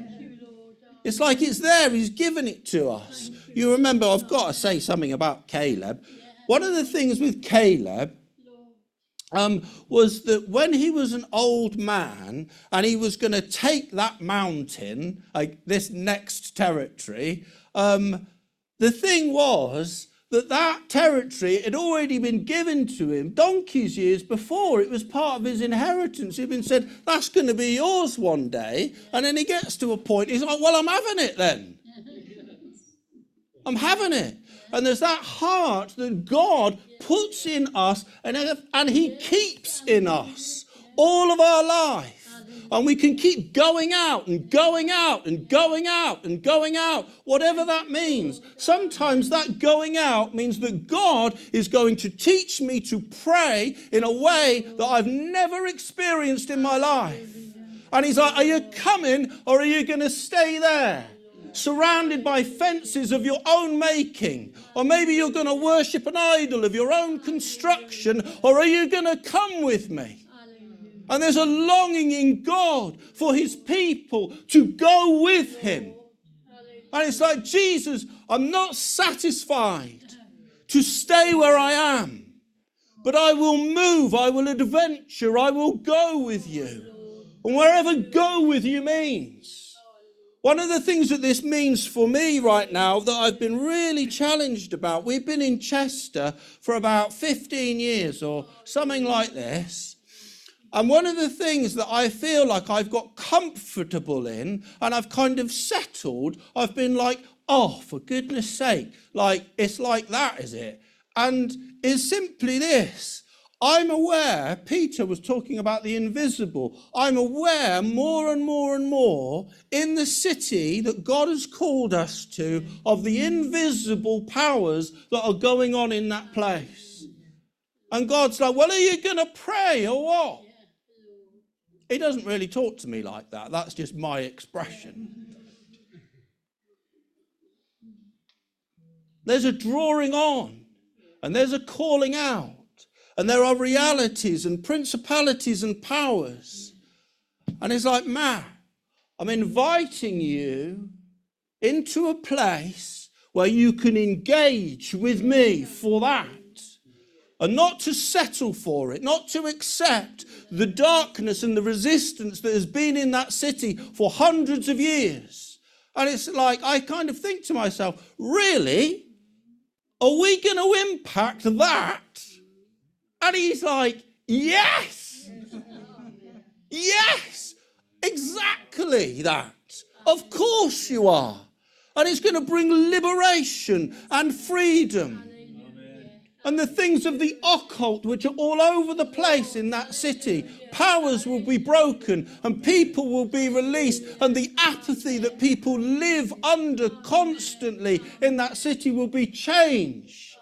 It's like it's there, he's given it to us. You remember, I've got to say something about Caleb. One of the things with Caleb um, was that when he was an old man and he was going to take that mountain, like this next territory, um, the thing was that that territory had already been given to him donkey's years before. It was part of his inheritance. He'd been said, that's going to be yours one day. And then he gets to a point, he's like, well, I'm having it then. I'm having it. And there's that heart that God puts in us and, and he keeps in us all of our life. And we can keep going out and going out and going out and going out, whatever that means. Sometimes that going out means that God is going to teach me to pray in a way that I've never experienced in my life. And he's like, are you coming or are you going to stay there? Surrounded by fences of your own making. Or maybe you're going to worship an idol of your own construction. Or are you going to come with me? And there's a longing in God for his people to go with him. And it's like, Jesus, I'm not satisfied to stay where I am, but I will move, I will adventure, I will go with you. And wherever go with you means. One of the things that this means for me right now that I've been really challenged about, we've been in Chester for about fifteen years or something like this. And one of the things that I feel like I've got comfortable in and I've kind of settled, I've been like, oh, for goodness sake, like, it's like that, is it? And it's simply this. I'm aware, Peter was talking about the invisible. I'm aware more and more and more in the city that God has called us to of the invisible powers that are going on in that place. And God's like, well, are you going to pray or what? He doesn't really talk to me like that. That's just my expression. There's a drawing on and there's a calling out. And there are realities and principalities and powers. And it's like, Matt, I'm inviting you into a place where you can engage with me for that. And not to settle for it, not to accept the darkness and the resistance that has been in that city for hundreds of years. And it's like, I kind of think to myself, really? Are we going to impact that? And he's like, yes, yes, exactly that. Of course you are. And it's going to bring liberation and freedom. And the things of the occult, which are all over the place in that city, powers will be broken and people will be released. And the apathy that people live under constantly in that city will be changed.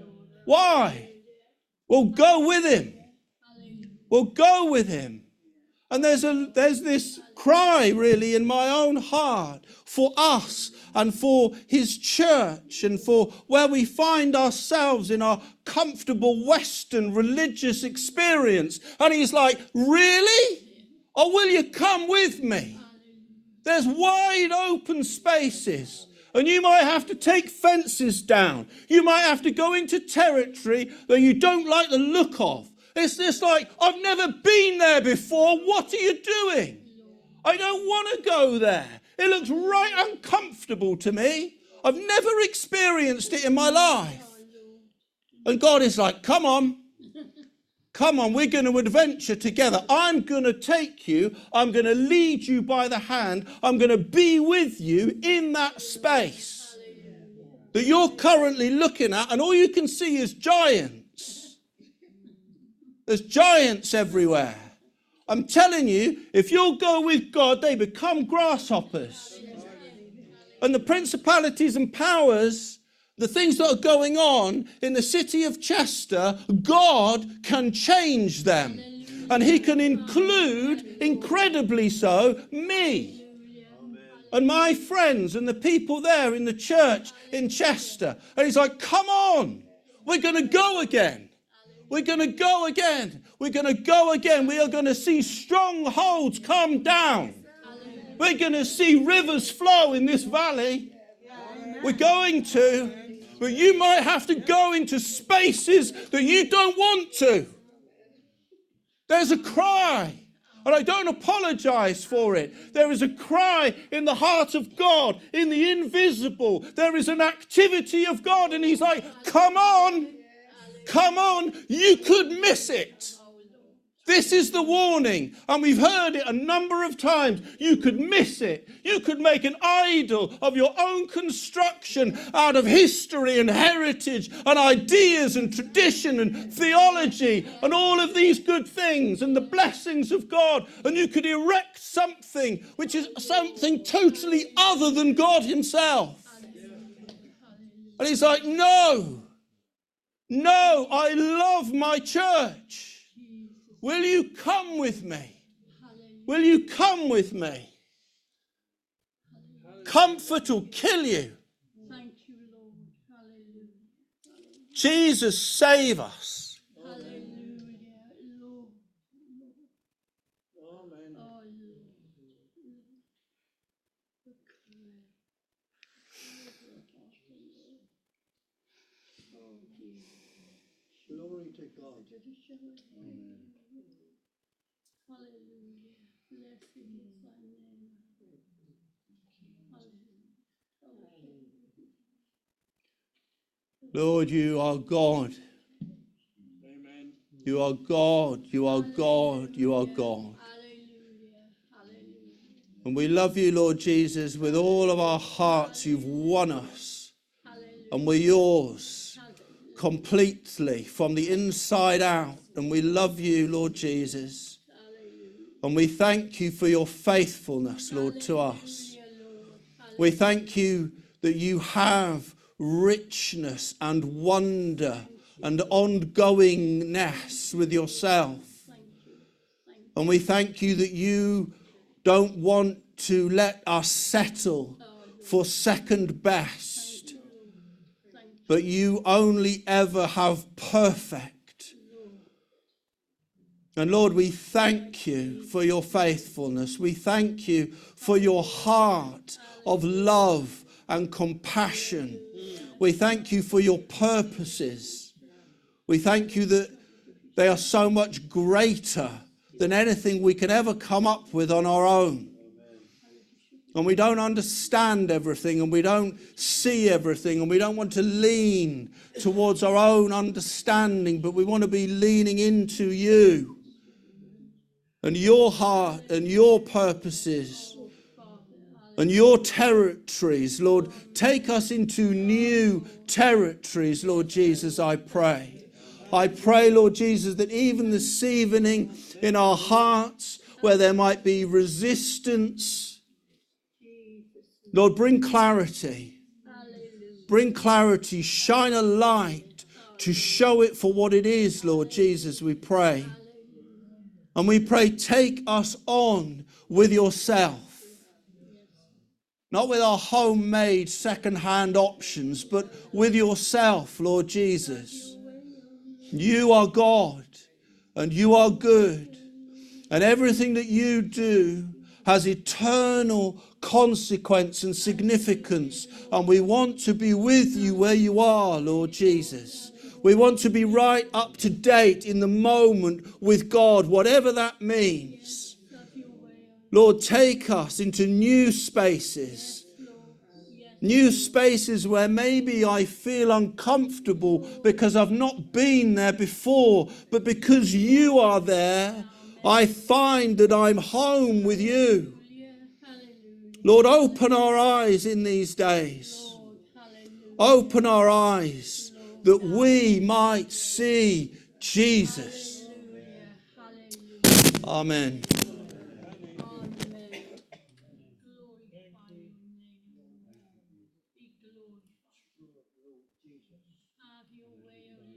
Why? We'll go with him. We'll go with him. And there's a there's this cry really in my own heart for us and for his church and for where we find ourselves in our comfortable Western religious experience. And he's like, really? Or will you come with me? There's wide open spaces. And you might have to take fences down. You might have to go into territory that you don't like the look of. It's just like, I've never been there before. What are you doing? I don't want to go there. It looks right uncomfortable to me. I've never experienced it in my life. And God is like, come on. Come on, we're going to adventure together. I'm going to take you. I'm going to lead you by the hand. I'm going to be with you in that space that you're currently looking at. And all you can see is giants. There's giants everywhere. I'm telling you, if you'll go with God, they become grasshoppers. And the principalities and powers, the things that are going on in the city of Chester, God can change them. And he can include, incredibly so, me. And my friends and the people there in the church in Chester. And he's like, come on, we're going to go again. We're going to go again. We're going to go again. We are going to see strongholds come down. We're going to see rivers flow in this valley. We're going to. But you might have to go into spaces that you don't want to. There's a cry. And I don't apologize for it. There is a cry in the heart of God, in the invisible. There is an activity of God. And he's like, come on. Come on. You could miss it. This is the warning. And we've heard it a number of times. You could miss it. You could make an idol of your own construction out of history and heritage and ideas and tradition and theology and all of these good things and the blessings of God. And you could erect something which is something totally other than God himself. And he's like, no, no, I love my church. Will you come with me? Will you come with me? Comfort will kill you. Thank you, Lord. Hallelujah. Jesus, save us. Hallelujah. Lord. Amen. Oh, Lord. Glory to Hallelujah. Blessed is thy name. Hallelujah. Lord, you are God. You are God. You are God. You are God. Hallelujah. Hallelujah. And we love you, Lord Jesus, with all of our hearts. You've won us. And we're yours completely from the inside out. And we love you, Lord Jesus. And we thank you for your faithfulness, Lord, to us. We thank you that you have richness and wonder and ongoingness with yourself. And we thank you that you don't want to let us settle for second best, but you only ever have perfect. And Lord, we thank you for your faithfulness. We thank you for your heart of love and compassion. We thank you for your purposes. We thank you that they are so much greater than anything we can ever come up with on our own. And we don't understand everything, and we don't see everything, and we don't want to lean towards our own understanding, but we want to be leaning into you and your heart and your purposes and your territories. Lord, take us into new territories, Lord Jesus, I pray. I pray, Lord Jesus, that even this evening in our hearts where there might be resistance, Lord, bring clarity. Bring clarity. Shine a light to show it for what it is, Lord Jesus, we pray. And we pray, take us on with yourself. Not with our homemade second-hand options, but with yourself, Lord Jesus. You are God, and you are good. And everything that you do has eternal consequence and significance. And we want to be with you where you are, Lord Jesus. We want to be right up to date in the moment with God, whatever that means. Lord, take us into new spaces. New spaces where maybe I feel uncomfortable because I've not been there before, but because you are there, I find that I'm home with you. Lord, open our eyes in these days. Open our eyes that we might see Jesus. Amen. Have your way,